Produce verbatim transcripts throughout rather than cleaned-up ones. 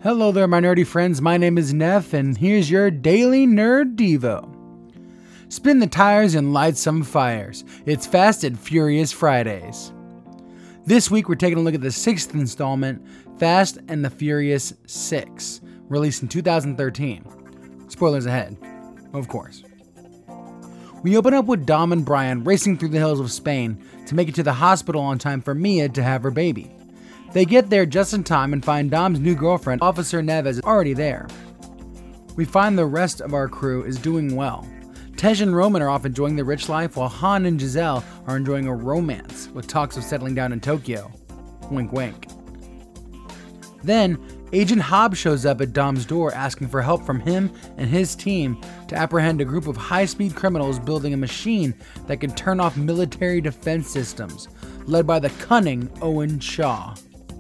Hello there, my nerdy friends. My name is Neff, and here's your Daily Nerd Devo. Spin the tires and light some fires. It's Fast and Furious Fridays. This week, we're taking a look at the sixth installment, Fast and the Furious six, released in two thousand thirteen. Spoilers ahead, of course. We open up with Dom and Brian racing through the hills of Spain to make it to the hospital on time for Mia to have her baby. They get there just in time and find Dom's new girlfriend, Officer Neves, already there. We find the rest of our crew is doing well. Tej and Roman are off enjoying their rich life, while Han and Giselle are enjoying a romance with talks of settling down in Tokyo. Wink wink. Then, Agent Hobbs shows up at Dom's door asking for help from him and his team to apprehend a group of high-speed criminals building a machine that can turn off military defense systems, led by the cunning Owen Shaw.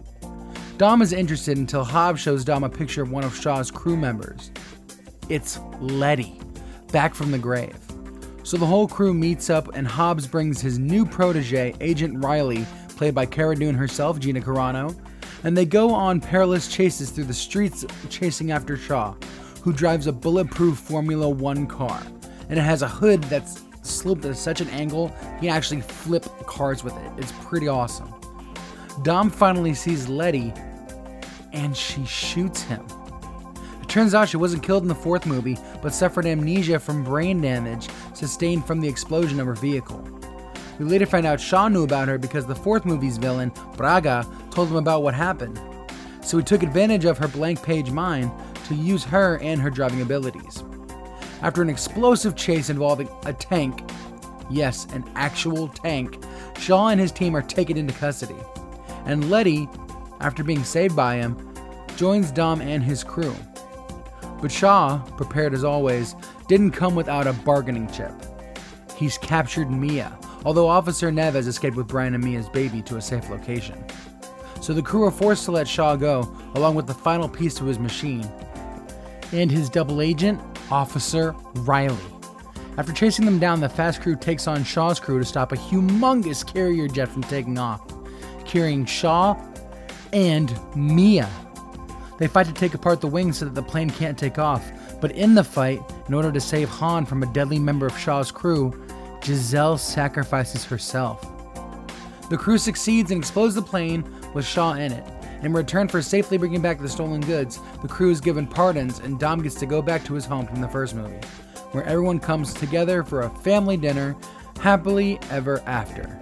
Dom is interested until Hobbs shows Dom a picture of one of Shaw's crew members. It's Letty, back from the grave. So the whole crew meets up and Hobbs brings his new protege, Agent Riley, played by Cara Dune herself, Gina Carano, and they go on perilous chases through the streets chasing after Shaw, who drives a bulletproof Formula One car, and it has a hood that's sloped at such an angle he can actually flip cars with it. It's pretty awesome. Dom finally sees Letty, and she shoots him. It turns out she wasn't killed in the fourth movie, but suffered amnesia from brain damage sustained from the explosion of her vehicle. We later find out Shaw knew about her because the fourth movie's villain, Braga, told him about what happened. So he took advantage of her blank page mind to use her and her driving abilities. After an explosive chase involving a tank, yes, an actual tank, Shaw and his team are taken into custody. And Letty, after being saved by him, joins Dom and his crew. But Shaw, prepared as always, didn't come without a bargaining chip. He's captured Mia, although Officer Neves escaped with Brian and Mia's baby to a safe location. So the crew are forced to let Shaw go, along with the final piece to his machine, and his double agent, Officer Riley. After chasing them down, the fast crew takes on Shaw's crew to stop a humongous carrier jet from taking off, carrying Shaw and Mia. They fight to take apart the wings so that the plane can't take off, but in the fight, in order to save Han from a deadly member of Shaw's crew, Giselle sacrifices herself. The crew succeeds and explodes the plane with Shaw in it. In return for safely bringing back the stolen goods, the crew is given pardons and Dom gets to go back to his home from the first movie, where everyone comes together for a family dinner, happily ever after.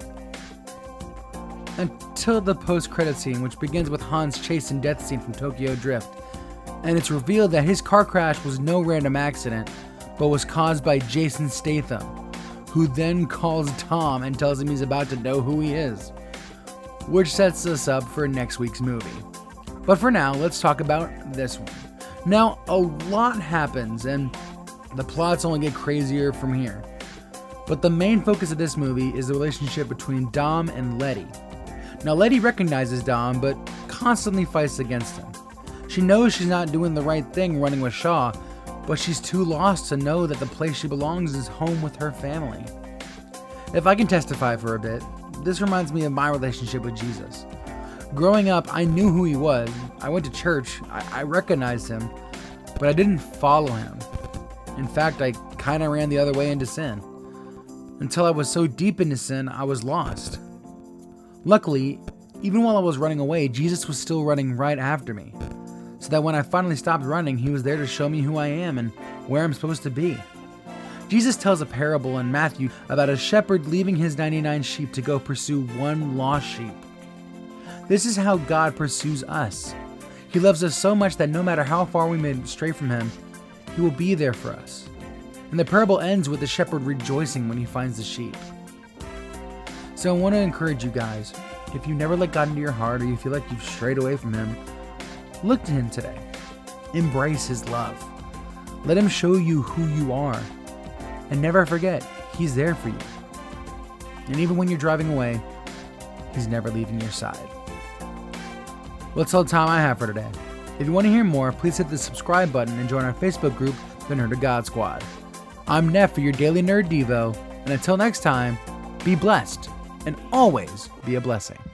Until the post-credit scene, which begins with Han's chase and death scene from Tokyo Drift, and it's revealed that his car crash was no random accident, but was caused by Jason Statham, who then calls Tom and tells him he's about to know who he is, which sets us up for next week's movie. But for now, let's talk about this one. Now, a lot happens, and the plots only get crazier from here. But the main focus of this movie is the relationship between Dom and Letty. Now, Letty recognizes Dom, but constantly fights against him. She knows she's not doing the right thing running with Shaw, but she's too lost to know that the place she belongs is home with her family. If I can testify for a bit, this reminds me of my relationship with Jesus. Growing up, I knew who he was. I went to church, I, I recognized him, but I didn't follow him. In fact, I kind of ran the other way into sin. Until I was so deep into sin, I was lost. Luckily, even while I was running away, Jesus was still running right after me, so that when I finally stopped running, he was there to show me who I am and where I'm supposed to be. Jesus tells a parable in Matthew about a shepherd leaving his ninety-nine sheep to go pursue one lost sheep. This is how God pursues us. He loves us so much that no matter how far we may stray from him, he will be there for us. And the parable ends with the shepherd rejoicing when he finds the sheep. So I want to encourage you guys, if you never let God into your heart or you feel like you've strayed away from him, look to him today. Embrace his love. Let him show you who you are. And never forget, he's there for you. And even when you're driving away, he's never leaving your side. Well, that's all the time I have for today. If you want to hear more, please hit the subscribe button and join our Facebook group, The Nerd of God Squad. I'm Neff for your Daily Nerd Devo, and until next time, be blessed and always be a blessing.